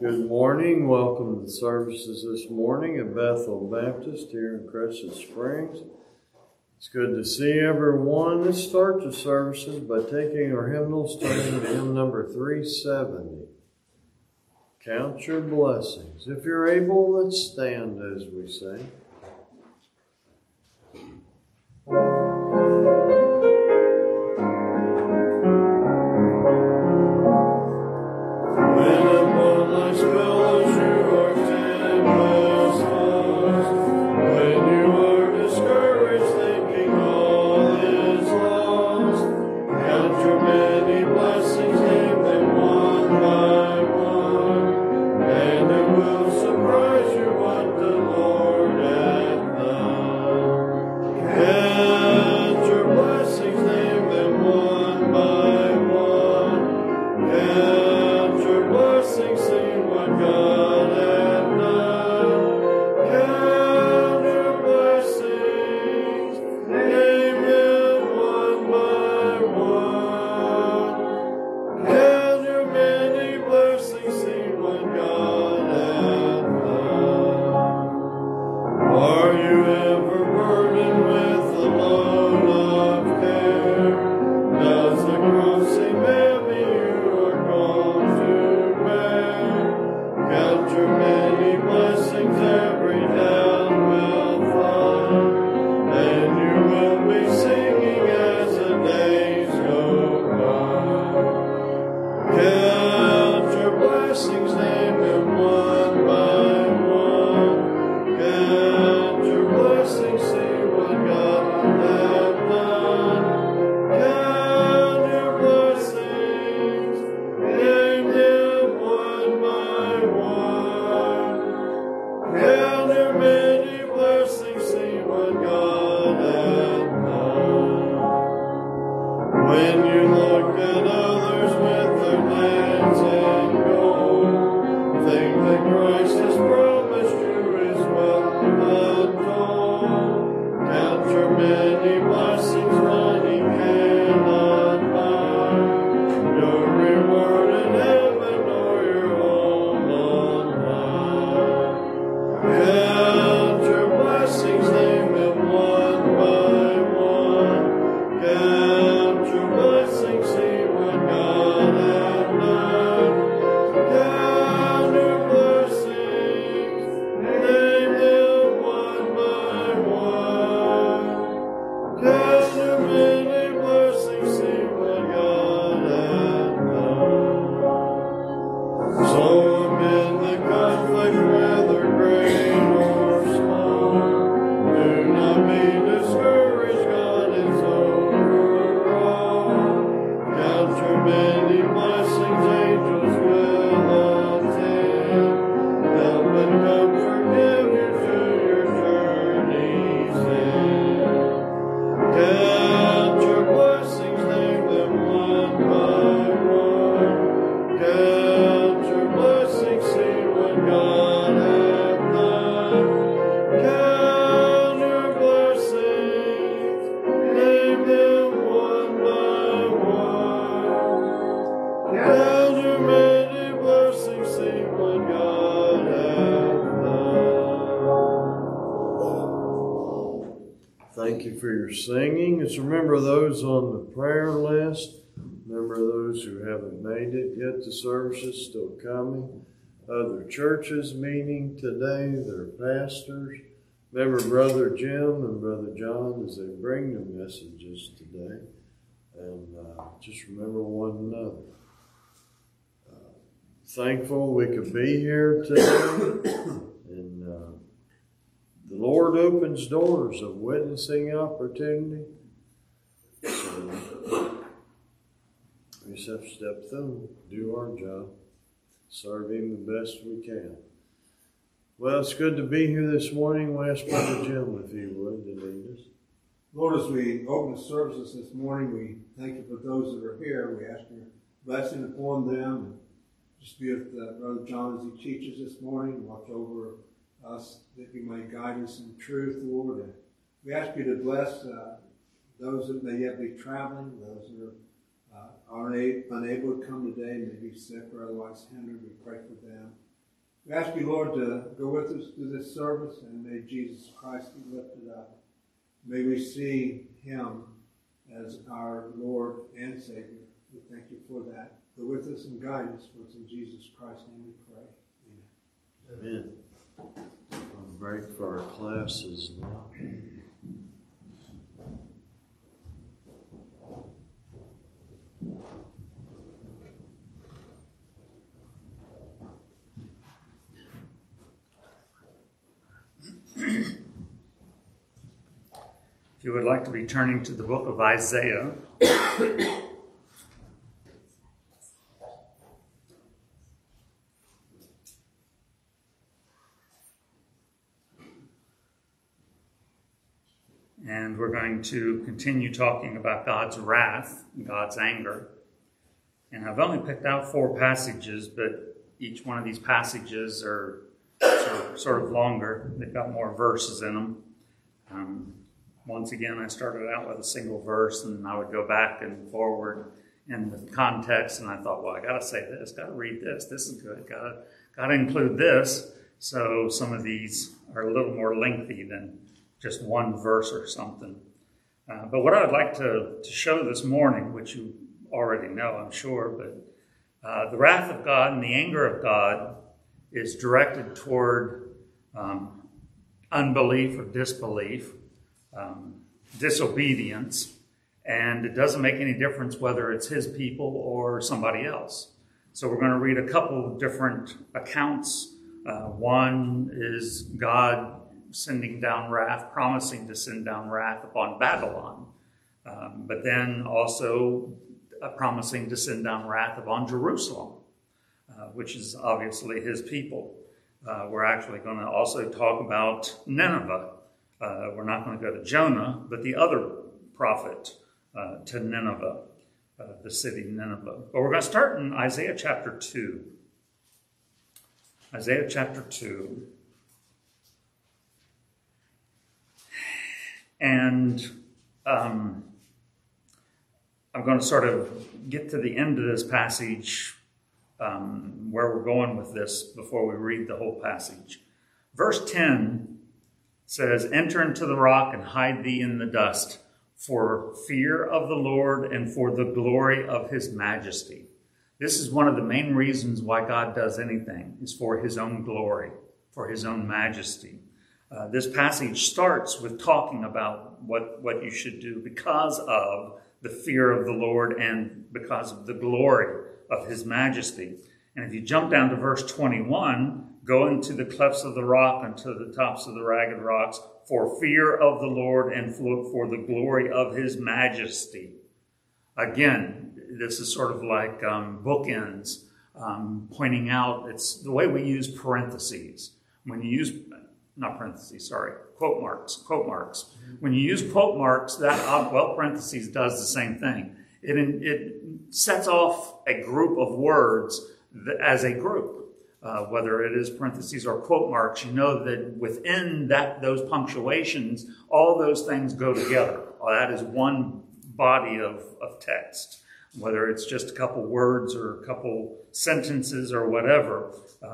Good morning. Welcome to the services this morning at Bethel Baptist here in Crescent Springs. It's good to see everyone. Let's start the services by taking our hymnals, turning to hymn number 370. Count your blessings. If you're able, let's stand as we sing. Singing. Let's remember those on the prayer list. Remember those who haven't made it yet. The service is still coming. Other churches meeting today, their pastors. Remember Brother Jim and Brother John as they bring the messages today. And just remember one another. Thankful we could be here today. And the Lord opens doors of witnessing opportunity. So we just have to step through, do our job, serve Him the best we can. Well, it's good to be here this morning. We'll ask Brother Jim if he would to lead us. Lord, as we open the services this morning, we thank you for those that are here. We ask your blessing upon them. And just be with Brother John as he teaches this morning. Watch over us, that you may guide us in truth, Lord. And we ask you to bless those that may yet be traveling, those that are unable to come today, may be sick or otherwise hindered. We pray for them. We ask you, Lord, to go with us through this service, and may Jesus Christ be lifted up. May we see him as our Lord and Savior. We thank you for that. Go with us and guide us. For it's in Jesus Christ's name we pray. Amen. I'll break for our classes now. If you would like to be turning to the book of Isaiah, and we're going to continue talking about God's wrath, God's anger. And I've only picked out 4 passages, but each one of these passages are sort of longer. They've got more verses in them. Once again, I started out with a single verse, and I would go back and forward in the context, and I thought, well, I got to say this, got to read this. This is good. Got to include this. So some of these are a little more lengthy than just one verse or something. But what I would like to show this morning, which you already know, I'm sure, but the wrath of God and the anger of God is directed toward unbelief or disbelief, disobedience, and it doesn't make any difference whether it's his people or somebody else. So we're going to read a couple of different accounts. One is God sending down wrath, promising to send down wrath upon Babylon, but then also promising to send down wrath upon Jerusalem, which is obviously his people. We're actually going to also talk about Nineveh. We're not going to go to Jonah, but the other prophet to Nineveh, the city Nineveh. But we're going to start in Isaiah chapter 2. Isaiah chapter 2. And I'm going to sort of get to the end of this passage, where we're going with this before we read the whole passage. Verse 10 says, "Enter into the rock and hide thee in the dust, for fear of the Lord and for the glory of his majesty." This is one of the main reasons why God does anything, is for his own glory, for his own majesty. This passage starts with talking about what you should do because of the fear of the Lord and because of the glory of his majesty. And if you jump down to verse 21, go into the clefts of the rock and to the tops of the ragged rocks, for fear of the Lord and for the glory of his majesty. Again, this is sort of like bookends, pointing out, it's the way we use parentheses. When you use, not parentheses, sorry, quote marks. When you use quote marks, that, parentheses does the same thing. It sets off a group of words as a group. Whether it is parentheses or quote marks, you know that within those punctuations, all those things go together. That is one body of text. Whether it's just a couple words or a couple sentences or whatever,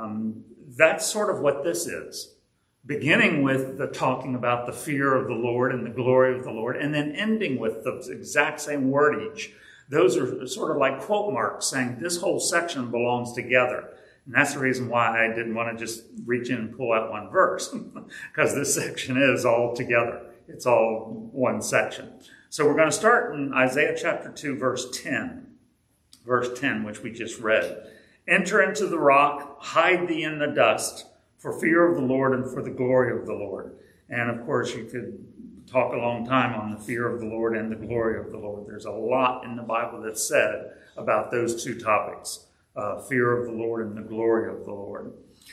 that's sort of what this is. Beginning with the talking about the fear of the Lord and the glory of the Lord, and then ending with the exact same wordage. Those are sort of like quote marks saying this whole section belongs together. And that's the reason why I didn't want to just reach in and pull out one verse, because this section is all together. It's all one section. So we're going to start in Isaiah chapter 2, verse 10. Verse 10, which we just read. "Enter into the rock, hide thee in the dust, for fear of the Lord and for the glory of the Lord." And of course, you could talk a long time on the fear of the Lord and the glory of the Lord. There's a lot in the Bible that's said about those two topics. Fear of the Lord and the glory of the Lord.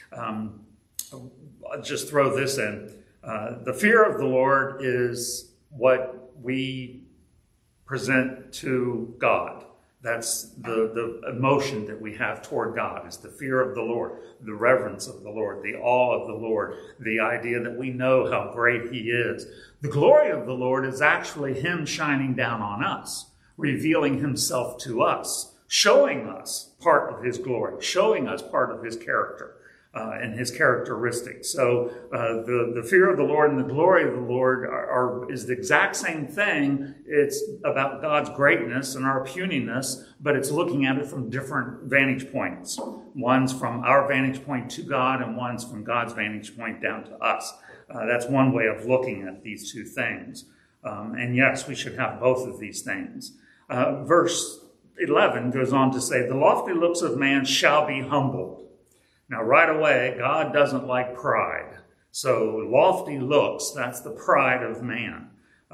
I'll just throw this in. The fear of the Lord is what we present to God. That's the emotion that we have toward God, is the fear of the Lord, the reverence of the Lord, the awe of the Lord, the idea that we know how great he is. The glory of the Lord is actually him shining down on us, revealing himself to us, showing us part of his glory, showing us part of his character. and his characteristics. So the fear of the Lord and the glory of the Lord is the exact same thing. It's about God's greatness and our puniness, but it's looking at it from different vantage points. One's from our vantage point to God, and one's from God's vantage point down to us. That's one way of looking at these two things. And yes, we should have both of these things. Verse 11 goes on to say, the lofty looks of man shall be humbled. Now, right away, God doesn't like pride. So lofty looks, that's the pride of man.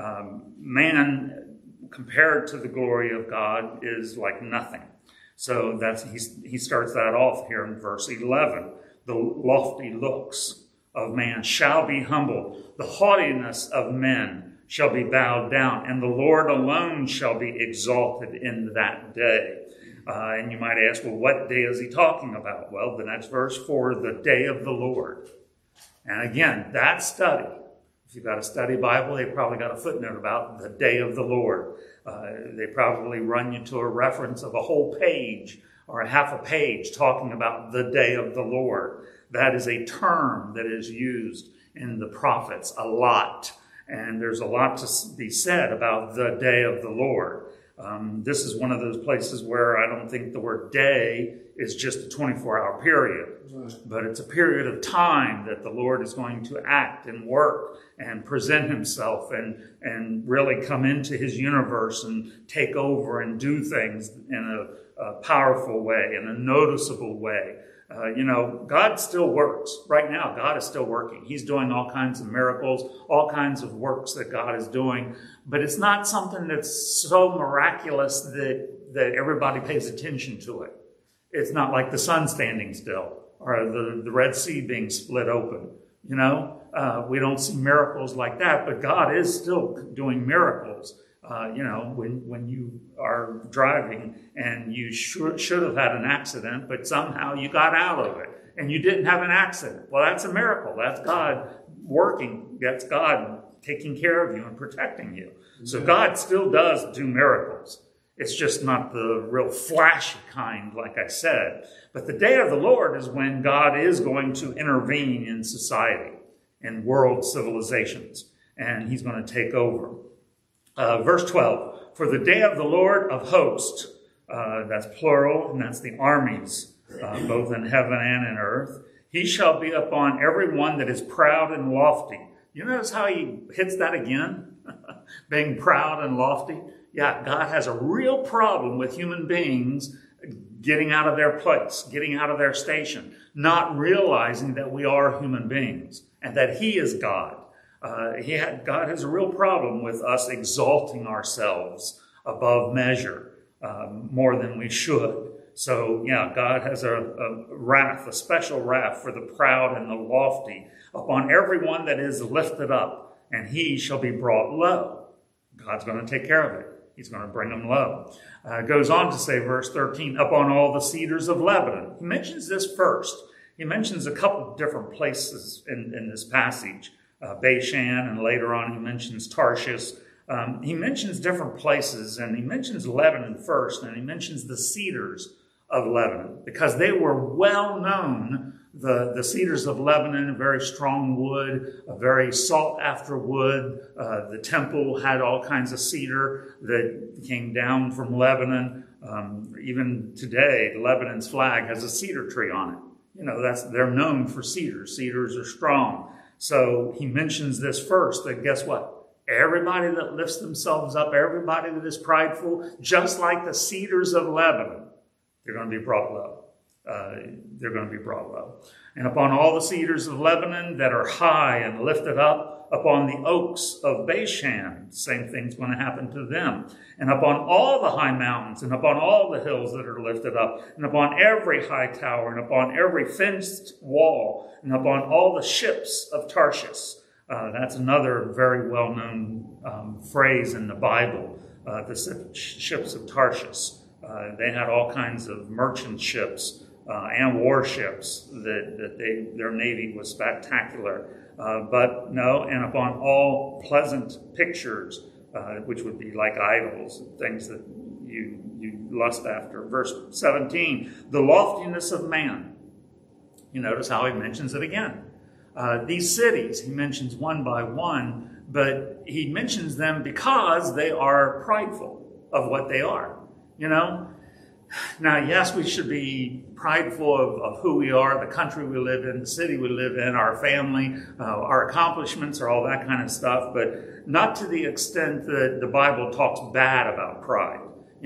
Man, compared to the glory of God, is like nothing. So he starts that off here in verse 11. The lofty looks of man shall be humbled. The haughtiness of men shall be bowed down, and the Lord alone shall be exalted in that day. And you might ask, well, what day is he talking about? Well, the next verse, for the day of the Lord. And again, that study, if you've got a study Bible, they probably got a footnote about the day of the Lord. They probably run you to a reference of a whole page or a half a page talking about the day of the Lord. That is a term that is used in the prophets a lot. And there's a lot to be said about the day of the Lord. This is one of those places where I don't think the word day is just a 24-hour period, but it's a period of time that the Lord is going to act and work and present himself and really come into his universe and take over and do things in a powerful way, in a noticeable way. God still works. Right now, God is still working. He's doing all kinds of miracles, all kinds of works that God is doing. But it's not something that's so miraculous that everybody pays attention to it. It's not like the sun standing still or the Red Sea being split open. We don't see miracles like that, but God is still doing miracles. When you are driving and you should have had an accident, but somehow you got out of it and you didn't have an accident. Well, that's a miracle. That's God working. That's God taking care of you and protecting you. So God still does do miracles. It's just not the real flashy kind, like I said. But the day of the Lord is when God is going to intervene in society and world civilizations, and he's going to take over. Verse 12, for the day of the Lord of hosts, that's plural, and that's the armies, both in heaven and in earth. He shall be upon every one that is proud and lofty. You notice how he hits that again? Being proud and lofty. Yeah, God has a real problem with human beings getting out of their place, getting out of their station, not realizing that we are human beings and that he is God. God has a real problem with us exalting ourselves above measure, more than we should. So, yeah, God has a wrath, a special wrath for the proud and the lofty upon everyone that is lifted up, and he shall be brought low. God's going to take care of it. He's going to bring them low. Goes on to say, verse 13, upon all the cedars of Lebanon. He mentions this first. He mentions a couple of different places in this passage. Bashan, and later on he mentions Tarshish. He mentions different places, and he mentions Lebanon first, and he mentions the cedars of Lebanon, because they were well known. The cedars of Lebanon, a very strong wood, a very sought after wood. The temple had all kinds of cedar that came down from Lebanon. Even today, Lebanon's flag has a cedar tree on it. They're known for cedars. Cedars are strong. So he mentions this first, that guess what? Everybody that lifts themselves up, everybody that is prideful, just like the cedars of Lebanon, they're going to be brought low. They're going to be brought low. And upon all the cedars of Lebanon that are high and lifted up, upon the oaks of Bashan, same thing's going to happen to them. And upon all the high mountains, and upon all the hills that are lifted up, and upon every high tower, and upon every fenced wall, and upon all the ships of Tarshish. That's another very well-known phrase in the Bible, the ships of Tarshish. They had all kinds of merchant ships and warships their navy was spectacular. But no, and upon all pleasant pictures, which would be like idols, things that you lust after. Verse 17, the loftiness of man. You notice how he mentions it again. These cities, he mentions one by one, but he mentions them because they are prideful of what they are. Now, yes, we should be prideful of who we are, the country we live in, the city we live in, our family, our accomplishments, or all that kind of stuff, but not to the extent that the Bible talks bad about pride.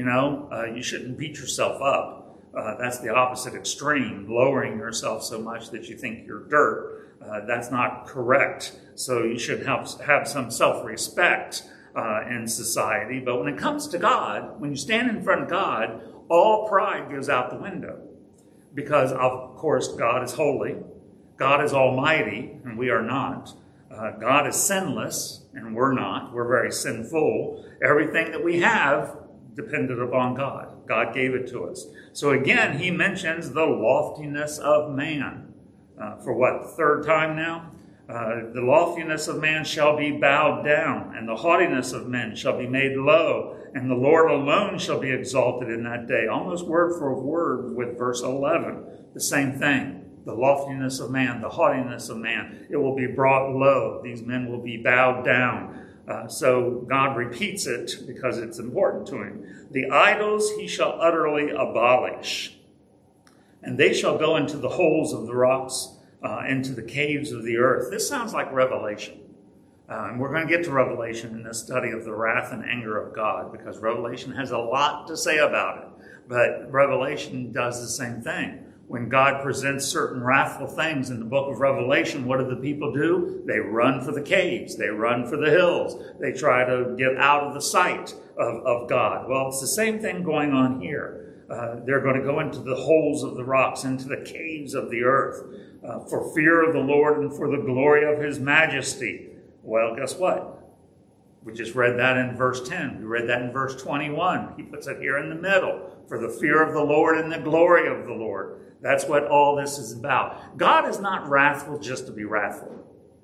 You shouldn't beat yourself up. That's the opposite extreme, lowering yourself so much that you think you're dirt. That's not correct. So you should have some self-respect in society. But when it comes to God, when you stand in front of God, all pride goes out the window. Because, of course, God is holy. God is almighty, and we are not. God is sinless, and we're not. We're very sinful. Everything that we have depended upon God. God gave it to us. So again, he mentions the loftiness of man. For what, the third time now? The loftiness of man shall be bowed down, and the haughtiness of men shall be made low, and the Lord alone shall be exalted in that day. Almost word for word with verse 11. The same thing. The loftiness of man, the haughtiness of man. It will be brought low. These men will be bowed down. So God repeats it because it's important to him. The idols he shall utterly abolish, and they shall go into the holes of the rocks, into the caves of the earth. This sounds like Revelation. And we're going to get to Revelation in this study of the wrath and anger of God, because Revelation has a lot to say about it. But Revelation does the same thing. When God presents certain wrathful things in the book of Revelation, what do the people do? They run for the caves. They run for the hills. They try to get out of the sight of God. Well, it's the same thing going on here. They're going to go into the holes of the rocks, into the caves of the earth, for fear of the Lord and for the glory of his majesty. Well, guess what? We just read that in verse 10. We read that in verse 21. He puts it here in the middle. For the fear of the Lord and the glory of the Lord. That's what all this is about. God is not wrathful just to be wrathful.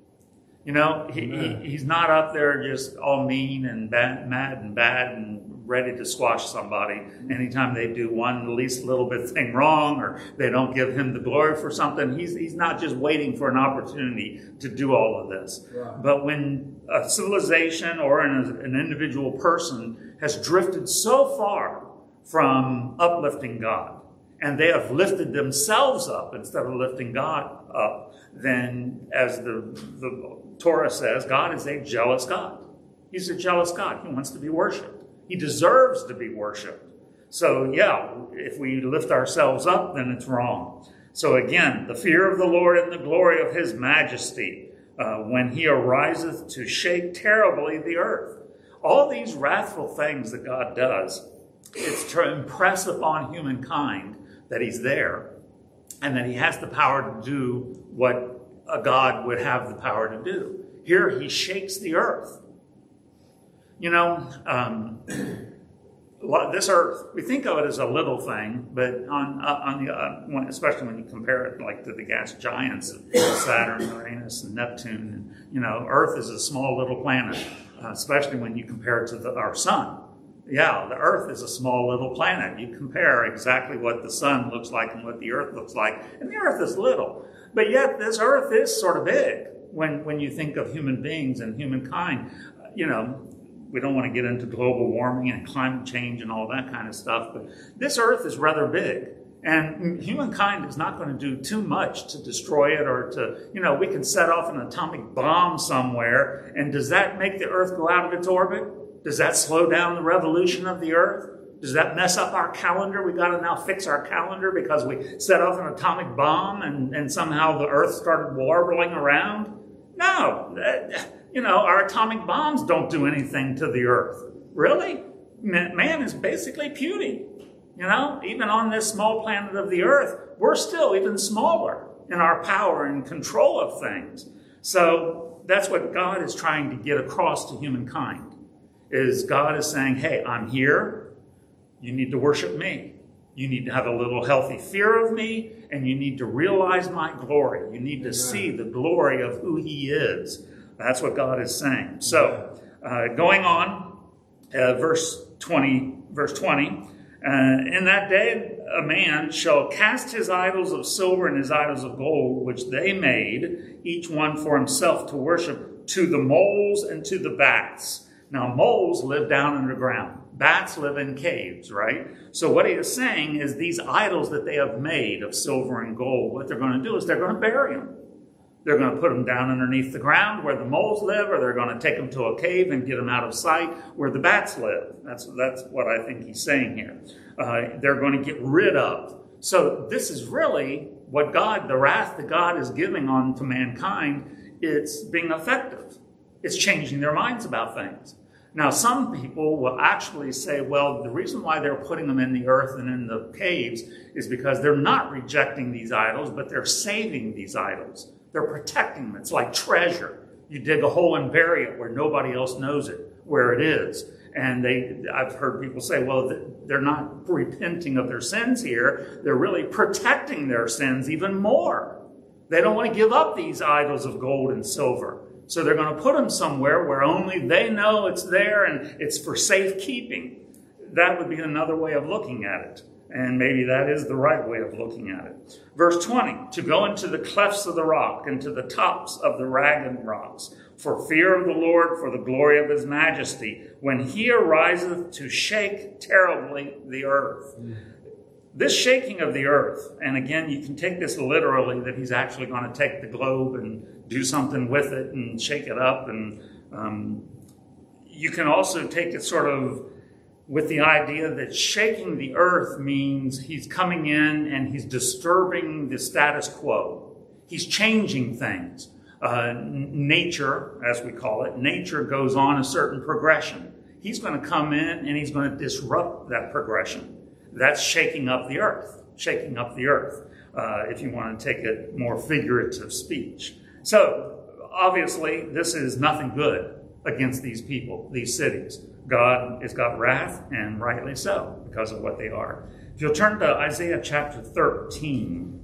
He's not up there just all mean and mad and bad and ready to squash somebody anytime they do one least little bit thing wrong, or they don't give him the glory for something. He's not just waiting for an opportunity to do all of this. Right. But when a civilization or an individual person has drifted so far from uplifting God, and they have lifted themselves up instead of lifting God up, then as the Torah says, God is a jealous God. He's a jealous God. He wants to be worshipped. He deserves to be worshipped. So yeah, if we lift ourselves up, then it's wrong. So again, the fear of the Lord and the glory of his majesty, when he ariseth to shake terribly the earth. All these wrathful things that God does, it's to impress upon humankind that he's there and that he has the power to do what a God would have the power to do. Here he shakes the earth. This earth, we think of it as a little thing, but especially when you compare it like to the gas giants of Saturn, Uranus, and Neptune, Earth is a small little planet, especially when you compare it to our sun. Yeah, the Earth is a small little planet. You compare exactly what the sun looks like and what the Earth looks like, and the Earth is little. But yet this Earth is sort of big when you think of human beings and humankind. We don't want to get into global warming and climate change and all that kind of stuff, but this Earth is rather big. And humankind is not going to do too much to destroy it or to, we can set off an atomic bomb somewhere, and does that make the Earth go out of its orbit? Does that slow down the revolution of the Earth? Does that mess up our calendar? We got to now fix our calendar because we set off an atomic bomb and somehow the Earth started warbling around? No. Our atomic bombs don't do anything to the Earth. Really? Man is basically puny. Even on this small planet of the Earth, we're still even smaller in our power and control of things. So that's what God is trying to get across to humankind. Is God is saying, hey, I'm here. You need to worship me. You need to have a little healthy fear of me, and you need to realize my glory. You need to see the glory of who he is. That's what God is saying. So, going on, verse 20, In that day, a man shall cast his idols of silver and his idols of gold, which they made, each one for himself to worship, to the moles and to the bats. Now, moles live down underground. Bats live in caves, right? So what he is saying is these idols that they have made of silver and gold, what they're going to do is they're going to bury them. They're going to put them down underneath the ground where the moles live, or they're going to take them to a cave and get them out of sight where the bats live. That's what I think he's saying here. They're going to get rid of. So this is really what the wrath that God is giving on to mankind, it's being effective. It's changing their minds about things. Now, some people will actually say, well, the reason why they're putting them in the earth and in the caves is because they're not rejecting these idols, but they're saving these idols. They're protecting them. It's like treasure. You dig a hole and bury it where nobody else knows it, where it is. And I've heard people say, well, they're not repenting of their sins here. They're really protecting their sins even more. They don't want to give up these idols of gold and silver. So they're going to put them somewhere where only they know it's there and it's for safekeeping. That would be another way of looking at it. And maybe that is the right way of looking at it. Verse 20, to go into the clefts of the rock and to the tops of the ragged rocks, for fear of the Lord, for the glory of his majesty, when he ariseth to shake terribly the earth. This shaking of the earth, and again, you can take this literally, that he's actually going to take the globe and do something with it and shake it up. And you can also take it sort of with the idea that shaking the earth means he's coming in and he's disturbing the status quo. He's changing things. Nature, as we call it, nature goes on a certain progression. He's going to come in and he's going to disrupt that progression. That's shaking up the earth, if you want to take it more figurative speech. So, obviously, this is nothing good against these people, these cities. God has got wrath, and rightly so, because of what they are. If you'll turn to Isaiah chapter 13.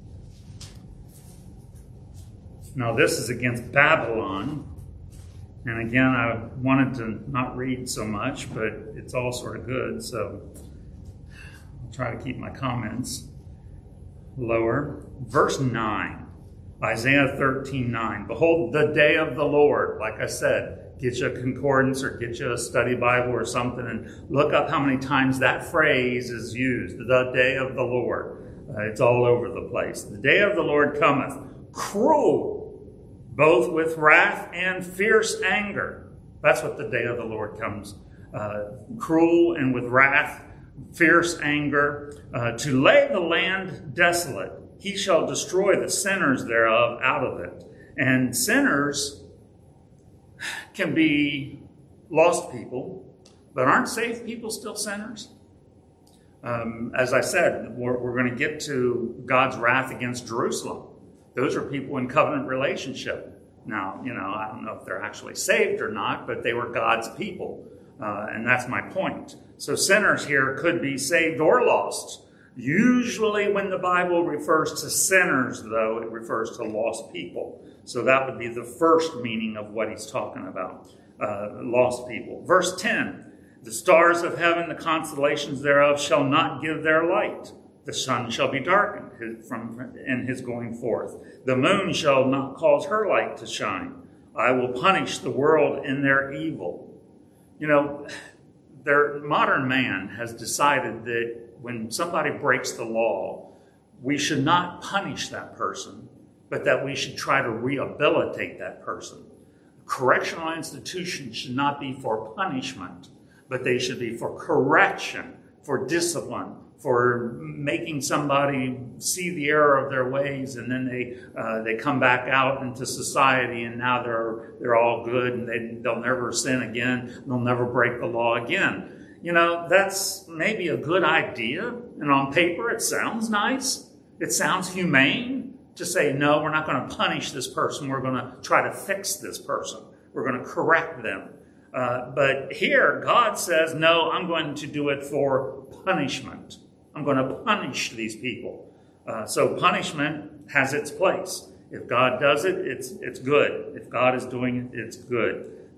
Now, this is against Babylon. And again, I wanted to not read so much, but it's all sort of good, so I'll try to keep my comments lower. Verse 9, Isaiah 13:9. Behold, the day of the Lord, like I said, get you a concordance or get you a study Bible or something and look up how many times that phrase is used. The day of the Lord. It's all over the place. The day of the Lord cometh, cruel, both with wrath and fierce anger. That's what the day of the Lord comes. Cruel and with wrath, fierce anger, to lay the land desolate. He shall destroy the sinners thereof out of it. And sinners can be lost people, but aren't saved people still sinners? As I said, we're going to get to God's wrath against Jerusalem. Those are people in covenant relationship. Now, I don't know if they're actually saved or not, but they were God's people. And that's my point. So sinners here could be saved or lost. Usually when the Bible refers to sinners, though, it refers to lost people. So that would be the first meaning of what he's talking about, lost people. Verse 10, the stars of heaven, the constellations thereof, shall not give their light. The sun shall be darkened in his going forth. The moon shall not cause her light to shine. I will punish the world in their evil. Their modern man has decided that when somebody breaks the law, we should not punish that person, but that we should try to rehabilitate that person. Correctional institutions should not be for punishment, but they should be for correction, for discipline, for making somebody see the error of their ways, and then they come back out into society, and now they're all good, and they'll never sin again. They'll never break the law again. That's maybe a good idea, and on paper it sounds nice. It sounds humane to say, no, we're not going to punish this person. We're going to try to fix this person. We're going to correct them. But here, God says, no, I'm going to do it for punishment. I'm going to punish these people. So punishment has its place. If God does it, it's good. If God is doing it, it's good.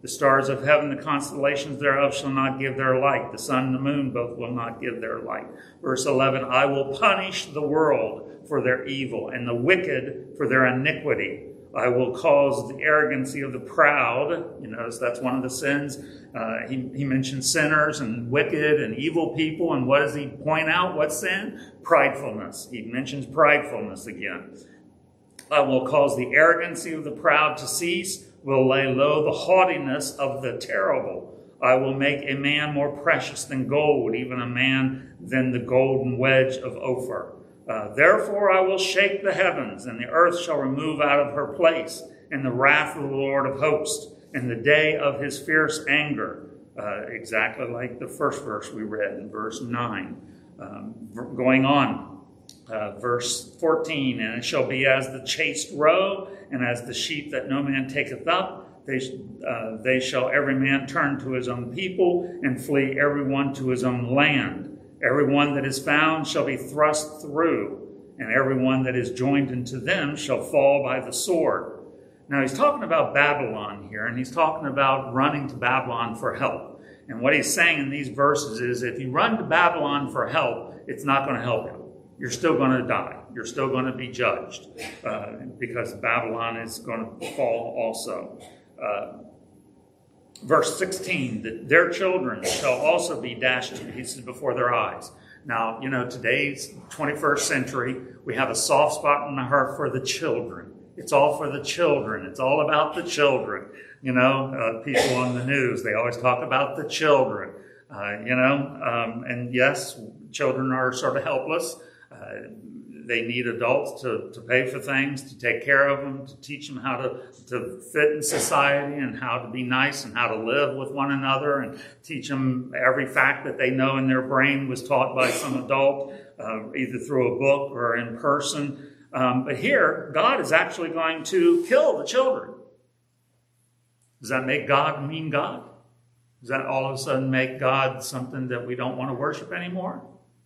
The stars of heaven, the constellations thereof, shall not give their light. The sun and the moon both will not give their light. Verse 11, I will punish the world for their evil, and the wicked for their iniquity. I will cause the arrogancy of the proud. You notice that's one of the sins. He mentions sinners and wicked and evil people. And what does he point out? What sin? Pridefulness. He mentions pridefulness again. I will cause the arrogancy of the proud to cease, will lay low the haughtiness of the terrible. I will make a man more precious than gold, even a man than the golden wedge of Ophir. Therefore I will shake the heavens, and the earth shall remove out of her place, in the wrath of the Lord of hosts, in the day of his fierce anger. Exactly like the first verse we read in verse 9. Going on, verse 14, and it shall be as the chased roe, and as the sheep that no man taketh up. They shall every man turn to his own people, and flee every one to his own land. Every one that is found shall be thrust through, and every one that is joined into them shall fall by the sword. Now he's talking about Babylon here, and he's talking about running to Babylon for help. And what he's saying in these verses is, if you run to Babylon for help, it's not going to help you. You're still going to die. You're still going to be judged, because Babylon is going to fall also. Verse 16, that their children shall also be dashed to pieces before their eyes. Now, today's 21st century, we have a soft spot in the heart for the children. It's all for the children. It's all about the children. People on the news, they always talk about the children, and yes, children are sort of helpless. They need adults to pay for things, to take care of them, to teach them how to fit in society and how to be nice and how to live with one another, and teach them every fact that they know in their brain was taught by some adult, either through a book or in person. But here, God is actually going to kill the children. Does that make God mean God? Does that all of a sudden make God something that we don't want to worship anymore?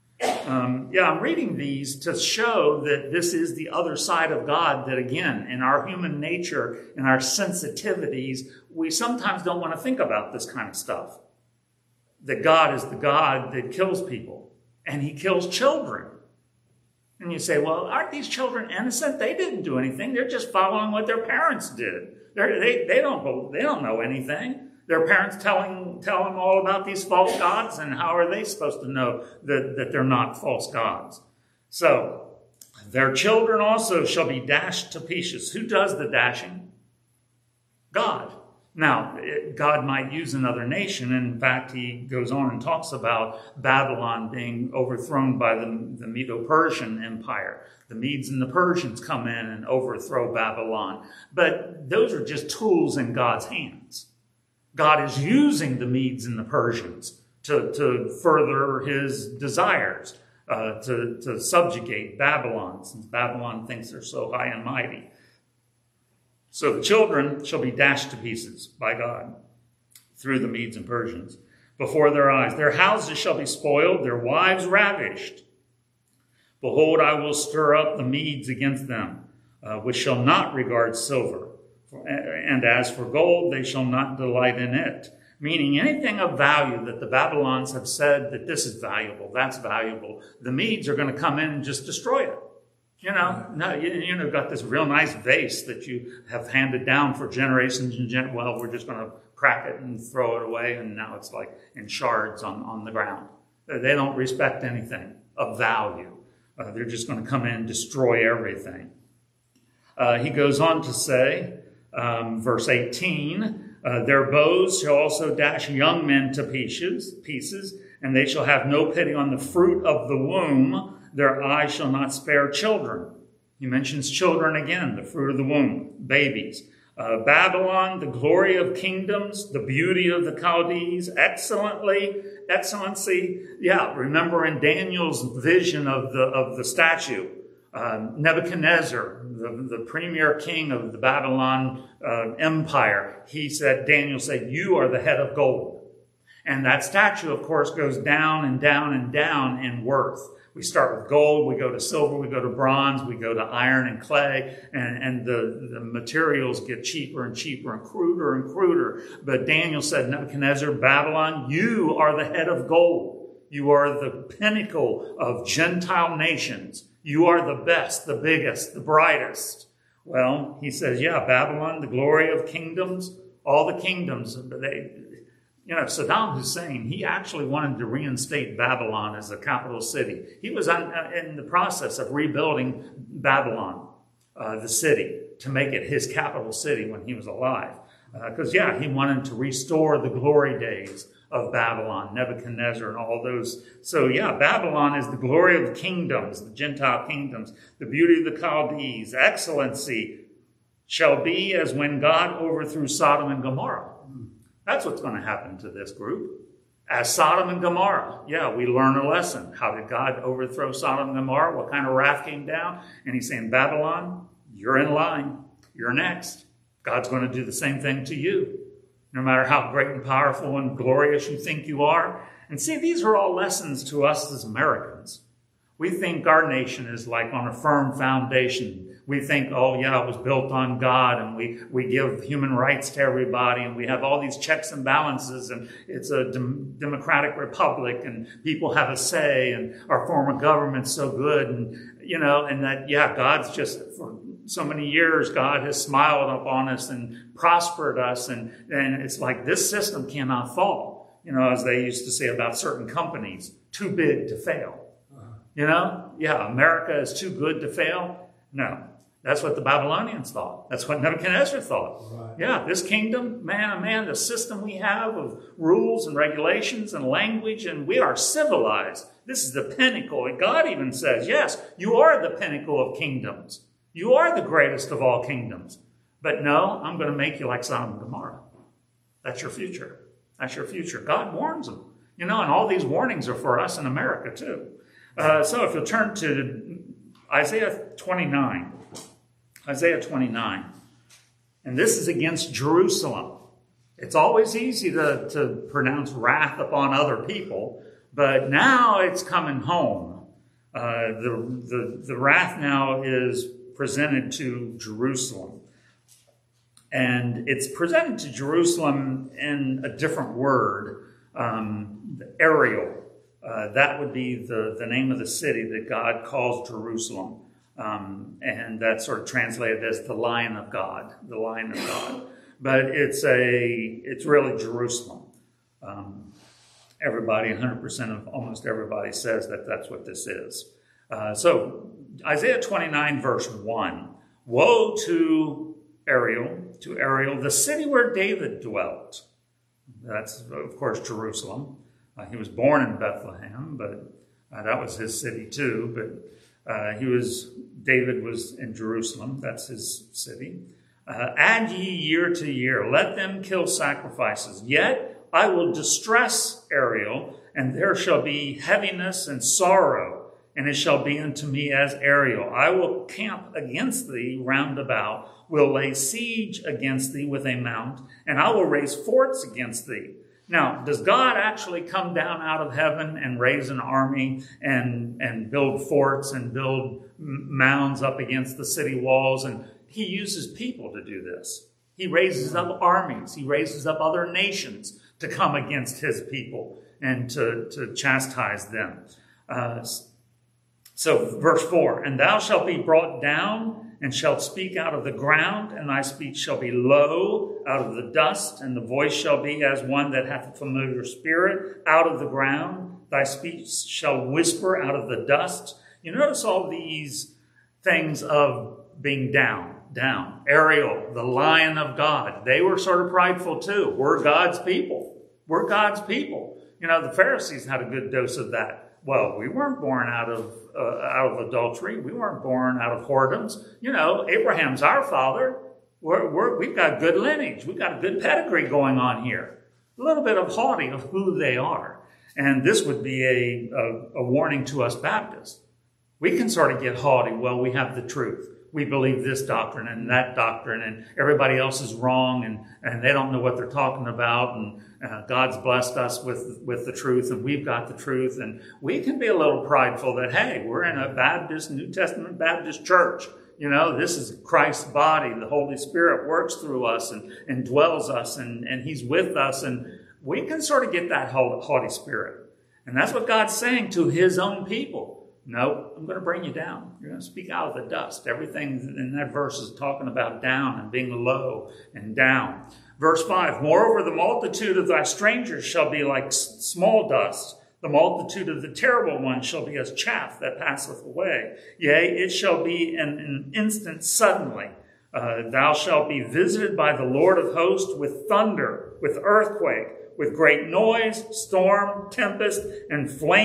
I'm reading these to show that this is the other side of God, that again, in our human nature and our sensitivities, we sometimes don't want to think about this kind of stuff. That God is the God that kills people, and he kills children. And you say, well, aren't these children innocent? They didn't do anything. They're just following what their parents did. They don't know anything. Their parents tell them all about these false gods, and how are they supposed to know that they're not false gods? So, their children also shall be dashed to pieces. Who does the dashing? God. Now, God might use another nation. In fact, he goes on and talks about Babylon being overthrown by the Medo-Persian Empire. The Medes and the Persians come in and overthrow Babylon. But those are just tools in God's hands. God is using the Medes and the Persians to further his desires, to subjugate Babylon, since Babylon thinks they're so high and mighty. So the children shall be dashed to pieces by God through the Medes and Persians before their eyes. Their houses shall be spoiled, their wives ravished. Behold, I will stir up the Medes against them, which shall not regard silver. And as for gold, they shall not delight in it. Meaning anything of value that the Babylons have said that this is valuable, that's valuable, the Medes are going to come in and just destroy it. Got this real nice vase that you have handed down for generations and well, we're just going to crack it and throw it away, and now it's like in shards on the ground. They don't respect anything of value. They're just going to come in and destroy everything. He goes on to say, verse 18, their bows shall also dash young men to pieces, and they shall have no pity on the fruit of the womb. Their eye shall not spare children. He mentions children again, the fruit of the womb, babies. Babylon, the glory of kingdoms, the beauty of the Chaldees, excellency. Yeah, remember in Daniel's vision of the statue, Nebuchadnezzar, the premier king of the Babylon empire, Daniel said, you are the head of gold. And that statue, of course, goes down and down and down in worth. We start with gold, we go to silver, we go to bronze, we go to iron and clay, and the materials get cheaper and cheaper and cruder. But Daniel said, Nebuchadnezzar, Babylon, you are the head of gold. You are the pinnacle of Gentile nations. You are the best, the biggest, the brightest. Well, he says, yeah, Babylon, the glory of kingdoms, all the kingdoms, Saddam Hussein, he actually wanted to reinstate Babylon as a capital city. He was in the process of rebuilding Babylon, the city, to make it his capital city when he was alive. Because, he wanted to restore the glory days of Babylon, Nebuchadnezzar, and all those. So, Babylon is the glory of the kingdoms, the Gentile kingdoms, the beauty of the Chaldees, excellency shall be as when God overthrew Sodom and Gomorrah. That's what's going to happen to this group. As Sodom and Gomorrah, we learn a lesson. How did God overthrow Sodom and Gomorrah? What kind of wrath came down? And he's saying, Babylon, you're in line. You're next. God's going to do the same thing to you, no matter how great and powerful and glorious you think you are. And see, these are all lessons to us as Americans. We think our nation is like on a firm foundation. We think, it was built on God, and we give human rights to everybody, and we have all these checks and balances, and it's a democratic republic, and people have a say, and our form of government's so good, and that, God's just, for so many years, God has smiled upon us and prospered us, and it's like this system cannot fall, as they used to say about certain companies, too big to fail. America is too good to fail. No, that's what the Babylonians thought. That's what Nebuchadnezzar thought. Right. This kingdom, man, the system we have of rules and regulations and language, and we are civilized. This is the pinnacle. And God even says, yes, you are the pinnacle of kingdoms. You are the greatest of all kingdoms. But no, I'm going to make you like Sodom and Gomorrah. That's your future. That's your future. God warns them. And all these warnings are for us in America too. So if you'll turn to Isaiah 29. Isaiah 29. And this is against Jerusalem. It's always easy to pronounce wrath upon other people, but now it's coming home. The wrath now is presented to Jerusalem. And it's presented to Jerusalem in a different word, Ariel. That would be the name of the city that God calls Jerusalem. And that's sort of translated as the Lion of God, the Lion of God. But it's really Jerusalem. Everybody, 100% of almost everybody says that that's what this is. So Isaiah 29 verse 1, woe to Ariel, the city where David dwelt. That's, of course, Jerusalem. He was born in Bethlehem, but that was his city too. But David was in Jerusalem. That's his city. Add ye year to year. Let them kill sacrifices. Yet I will distress Ariel, and there shall be heaviness and sorrow, and it shall be unto me as Ariel. I will camp against thee round about, will lay siege against thee with a mount, and I will raise forts against thee. Now, does God actually come down out of heaven and raise an army and build forts and build mounds up against the city walls? And he uses people to do this. He raises up armies. He raises up other nations to come against his people and to chastise them. So verse 4, and thou shalt be brought down and shalt speak out of the ground, and thy speech shall be low out of the dust, and the voice shall be as one that hath a familiar spirit out of the ground. Thy speech shall whisper out of the dust. You notice all these things of being down. Ariel, the Lion of God. They were sort of prideful too. We're God's people. We're God's people. The Pharisees had a good dose of that. Well, we weren't born out of adultery. We weren't born out of whoredoms. Abraham's our father. We've got good lineage. We've got a good pedigree going on here. A little bit of haughty of who they are. And this would be a warning to us Baptists. We can sort of get haughty. Well, we have the truth. We believe this doctrine and that doctrine, and everybody else is wrong, and they don't know what they're talking about, God's blessed us with the truth, and we've got the truth. And we can be a little prideful that, hey, we're in a Baptist, New Testament Baptist church. This is Christ's body. The Holy Spirit works through us and dwells us, and He's with us. And we can sort of get that haughty spirit. And that's what God's saying to His own people. No, I'm going to bring you down. You're going to speak out of the dust. Everything in that verse is talking about down and being low and down. Verse 5, moreover, the multitude of thy strangers shall be like small dust. The multitude of the terrible ones shall be as chaff that passeth away. Yea, it shall be in an instant suddenly. Thou shalt be visited by the Lord of hosts with thunder, with earthquake, with great noise, storm, tempest, and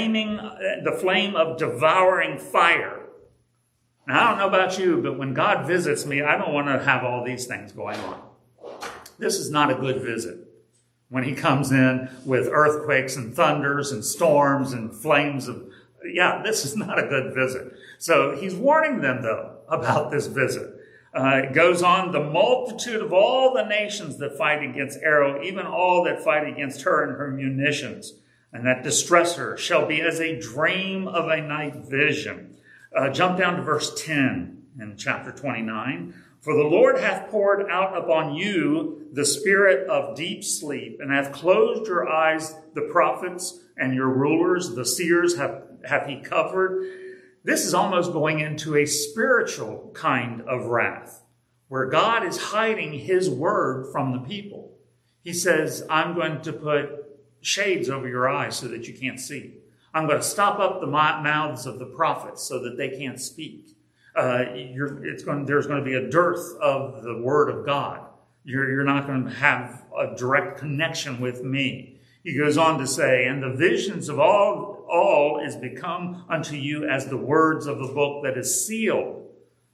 the flame of devouring fire. Now, I don't know about you, but when God visits me, I don't want to have all these things going on. This is not a good visit. When He comes in with earthquakes and thunders and storms and flames this is not a good visit. So He's warning them, though, about this visit. It goes on, the multitude of all the nations that fight against Arrow, even all that fight against her and her munitions, and that distress her, shall be as a dream of a night vision. Jump down to verse 10 in chapter 29. For the Lord hath poured out upon you the spirit of deep sleep, and hath closed your eyes, the prophets and your rulers, the seers hath He covered. This is almost going into a spiritual kind of wrath, where God is hiding His word from the people. He says, I'm going to put shades over your eyes so that you can't see. I'm going to stop up the mouths of the prophets so that they can't speak. There's going to be a dearth of the word of God. You're not going to have a direct connection with me. He goes on to say, and the visions of all is become unto you as the words of a book that is sealed.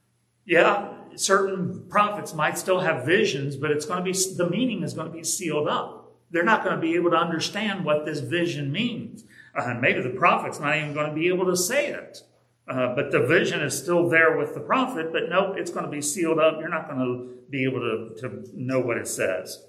Yeah, certain prophets might still have visions, but the meaning is going to be sealed up. They're not going to be able to understand what this vision means. Maybe the prophet's not even going to be able to say it. But the vision is still there with the prophet, but nope, it's going to be sealed up. You're not going to be able to know what it says.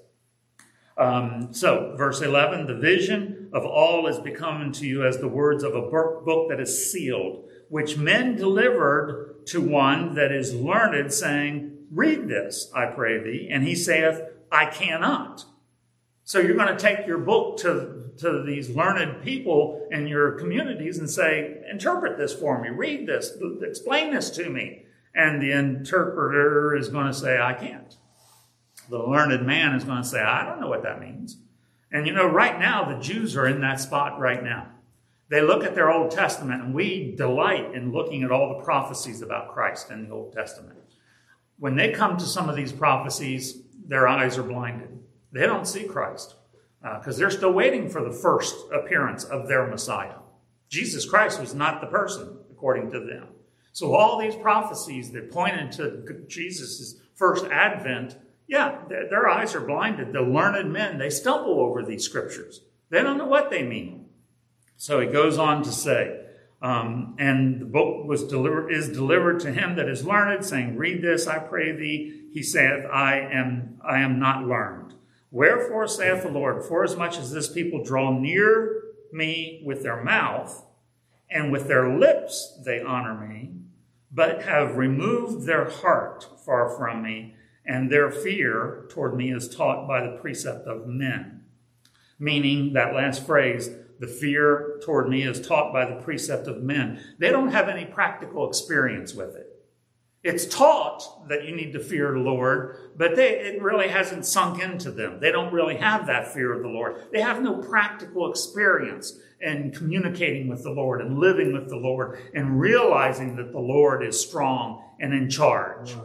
So, verse 11, the vision of all is become unto you as the words of a book that is sealed, which men delivered to one that is learned, saying, read this, I pray thee. And he saith, I cannot. So you're going to take your book to these learned people in your communities and say, interpret this for me, read this, explain this to me. And the interpreter is going to say, I can't. The learned man is going to say, I don't know what that means. And right now, the Jews are in that spot right now. They look at their Old Testament, and we delight in looking at all the prophecies about Christ in the Old Testament. When they come to some of these prophecies, their eyes are blinded. They don't see Christ because they're still waiting for the first appearance of their Messiah. Jesus Christ was not the person, according to them. So all these prophecies that pointed to Jesus' first advent, their eyes are blinded. The learned men, they stumble over these scriptures. They don't know what they mean. So he goes on to say, and the book is delivered to him that is learned, saying, read this, I pray thee. He saith, I am not learned. Wherefore saith the Lord, forasmuch as this people draw near me with their mouth, and with their lips they honor me, but have removed their heart far from me, and their fear toward me is taught by the precept of men. Meaning, that last phrase, the fear toward me is taught by the precept of men. They don't have any practical experience with it. It's taught that you need to fear the Lord, but it really hasn't sunk into them. They don't really have that fear of the Lord. They have no practical experience in communicating with the Lord and living with the Lord and realizing that the Lord is strong and in charge.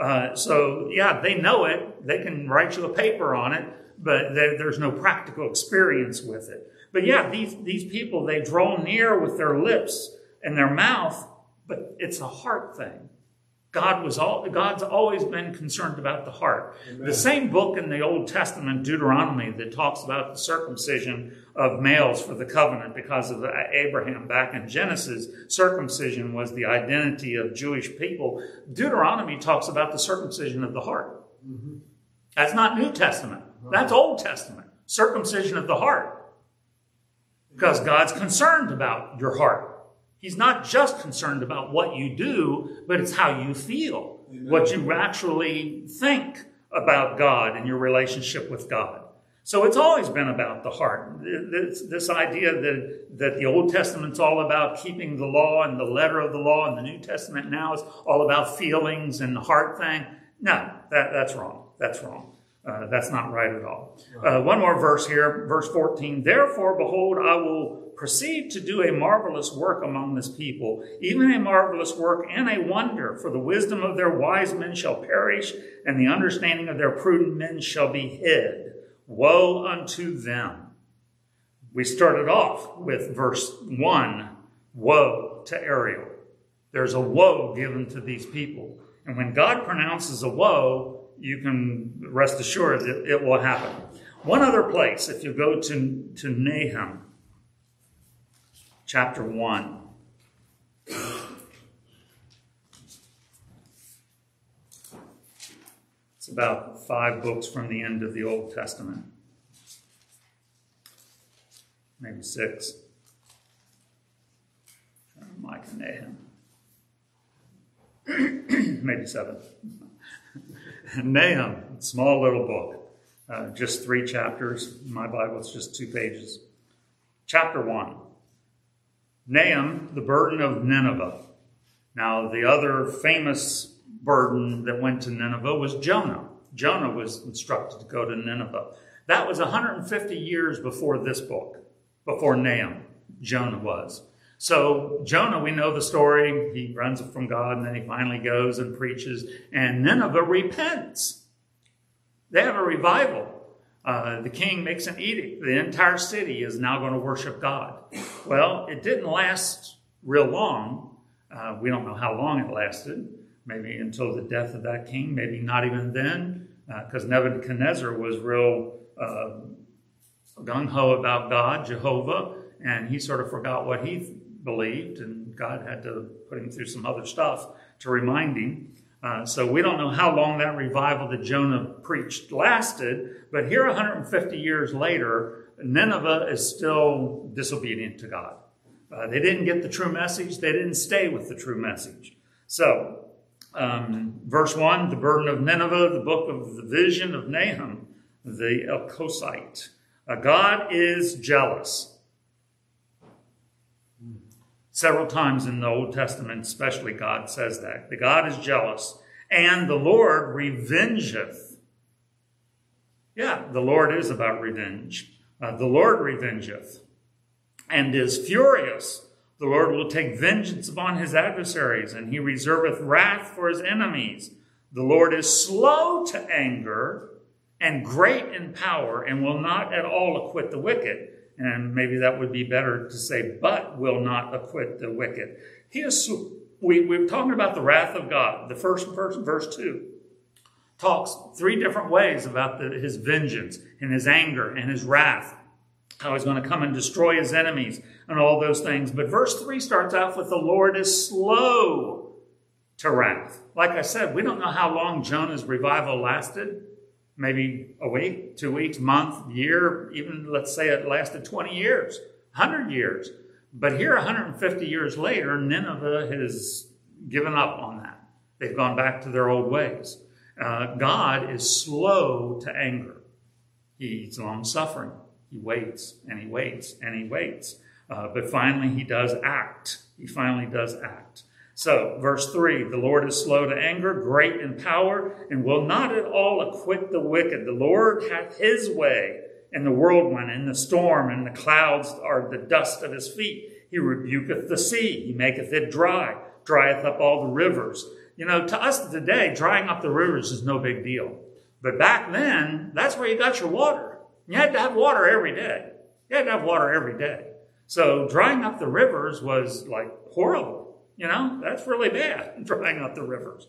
They know it. They can write you a paper on it, but there's no practical experience with it. But these people, they draw near with their lips and their mouth, but it's a heart thing. God's always been concerned about the heart. Amen. The same book in the Old Testament, Deuteronomy, that talks about the circumcision of males for the covenant because of Abraham back in Genesis, circumcision was the identity of Jewish people. Deuteronomy talks about the circumcision of the heart. Mm-hmm. That's not New Testament. Right. That's Old Testament. circumcision of the heart. Because God's concerned about your heart. He's not just concerned about what you do, but it's how you feel. Amen. What you actually think about God and your relationship with God. So it's always been about the heart. This idea that the Old Testament's all about keeping the law and the letter of the law, and the New Testament now is all about feelings and the heart thing. No, that's wrong. That's wrong. That's not right at all. One more verse here, verse 14. Therefore, behold, I will proceed to do a marvelous work among this people, even a marvelous work and a wonder. For the wisdom of their wise men shall perish, and the understanding of their prudent men shall be hid. Woe unto them. We started off with verse 1, woe to Ariel. There's a woe given to these people. And when God pronounces a woe, you can rest assured that it will happen. One other place, if you go to Nahum, chapter 1. It's about 5 books from the end of the Old Testament. Maybe 6. Micah, Nahum. Maybe 7. Nahum, small little book. Just 3 chapters. My Bible is just 2 pages. Chapter 1. Nahum, the burden of Nineveh. Now, the other famous burden that went to Nineveh was Jonah. Jonah was instructed to go to Nineveh. That was 150 years before this book, before Nahum, Jonah was. So Jonah, we know the story. He runs from God, and then he finally goes and preaches, and Nineveh repents. They have a revival. The king makes an edict. The entire city is now going to worship God. Well, it didn't last real long. We don't know how long it lasted. Maybe until the death of that king. Maybe not even then, because Nebuchadnezzar was real gung-ho about God, Jehovah, and he sort of forgot what he believed, and God had to put him through some other stuff to remind him. So we don't know how long that revival that Jonah preached lasted, but here 150 years later, Nineveh is still disobedient to God. They didn't get the true message. They didn't stay with the true message. So, verse 1, the burden of Nineveh, the book of the vision of Nahum, the Elkoshite. God is jealous. Several times in the Old Testament, especially, God says that. The God is jealous. And the Lord revengeth. Yeah, the Lord is about revenge. The Lord revengeth and is furious. The Lord will take vengeance upon his adversaries, and he reserveth wrath for his enemies. The Lord is slow to anger and great in power, and will not at all acquit the wicked. And maybe that would be better to say, but will not acquit the wicked. We're talking about the wrath of God. The first verse, verse 2, talks 3 different ways about his vengeance and his anger and his wrath, how he's going to come and destroy his enemies and all those things. But verse 3 starts off with the Lord is slow to wrath. Like I said, we don't know how long Jonah's revival lasted. Maybe a week, 2 weeks, month, year, even let's say it lasted 20 years, 100 years. But here, 150 years later, Nineveh has given up on that. They've gone back to their old ways. God is slow to anger. He's long-suffering. He waits, and he waits, and he waits. But finally, he does act. He finally does act. So, verse 3, the Lord is slow to anger, great in power, and will not at all acquit the wicked. The Lord hath his way in the whirlwind, in the storm, and the clouds are the dust of his feet. He rebuketh the sea, he maketh it dry, drieth up all the rivers. You know, to us today, drying up the rivers is no big deal. But back then, that's where you got your water. You had to have water every day. You had to have water every day. So drying up the rivers was like horrible. You know, that's really bad, drying up the rivers.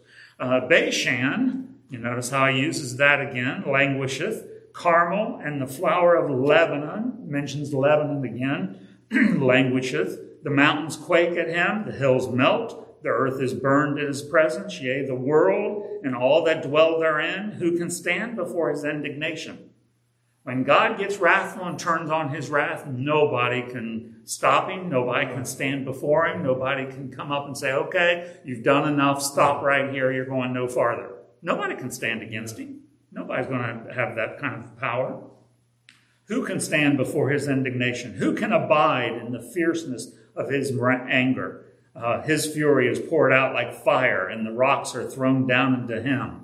Bashan, you notice how he uses that again, languisheth. Carmel and the flower of Lebanon, mentions Lebanon again, languisheth. The mountains quake at him, the hills melt, the earth is burned in his presence, yea, the world and all that dwell therein. Who can stand before his indignation? When God gets wrathful and turns on his wrath, nobody can stop him. Nobody can stand before him. Nobody can come up and say, okay, you've done enough. Stop right here. You're going no farther. Nobody can stand against him. Nobody's going to have that kind of power. Who can stand before his indignation? Who can abide in the fierceness of his anger? His fury is poured out like fire, and the rocks are thrown down into him.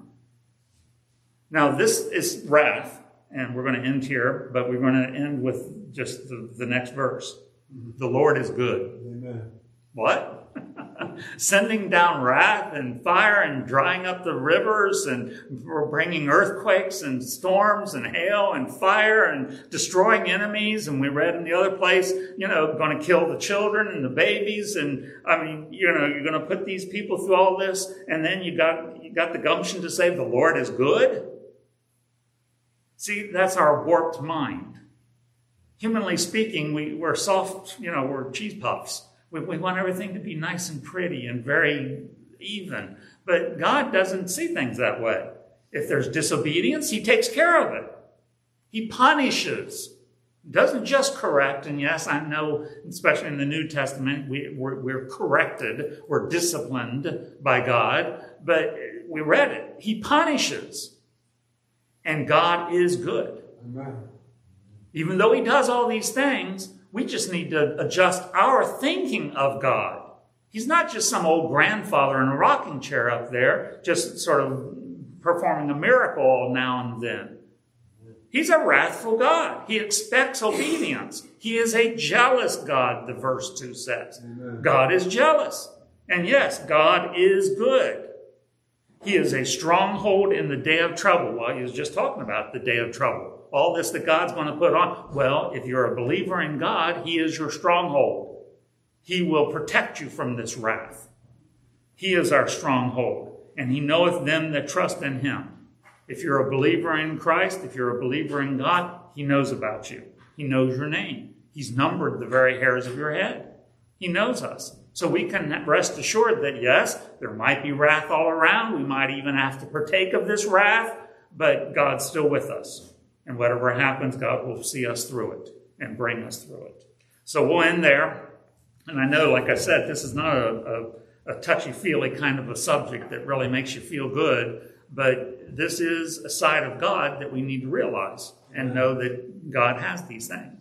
Now, this is wrath. And we're going to end here, but we're going to end with just the next verse. The Lord is good. Amen. What? Sending down wrath and fire and drying up the rivers and bringing earthquakes and storms and hail and fire and destroying enemies. And we read in the other place, going to kill the children and the babies. And you're going to put these people through all this. And then you got the gumption to say the Lord is good. See, that's our warped mind. Humanly speaking, we're soft, we're cheese puffs. We want everything to be nice and pretty and very even. But God doesn't see things that way. If there's disobedience, he takes care of it. He punishes. Doesn't just correct. And yes, I know, especially in the New Testament, we're corrected. We're disciplined by God. But we read it. He punishes. And God is good. Amen. Even though he does all these things, we just need to adjust our thinking of God. He's not just some old grandfather in a rocking chair up there, just sort of performing a miracle now and then. He's a wrathful God. He expects obedience. He is a jealous God, the verse 2 says. Amen. God is jealous. And yes, God is good. He is a stronghold in the day of trouble. Well, he was just talking about the day of trouble. All this that God's going to put on. Well, if you're a believer in God, he is your stronghold. He will protect you from this wrath. He is our stronghold. And he knoweth them that trust in him. If you're a believer in Christ, if you're a believer in God, he knows about you. He knows your name. He's numbered the very hairs of your head. He knows us. So we can rest assured that, yes, there might be wrath all around. We might even have to partake of this wrath, but God's still with us. And whatever happens, God will see us through it and bring us through it. So we'll end there. And I know, like I said, this is not a touchy-feely kind of a subject that really makes you feel good, but this is a side of God that we need to realize and know that God has these things.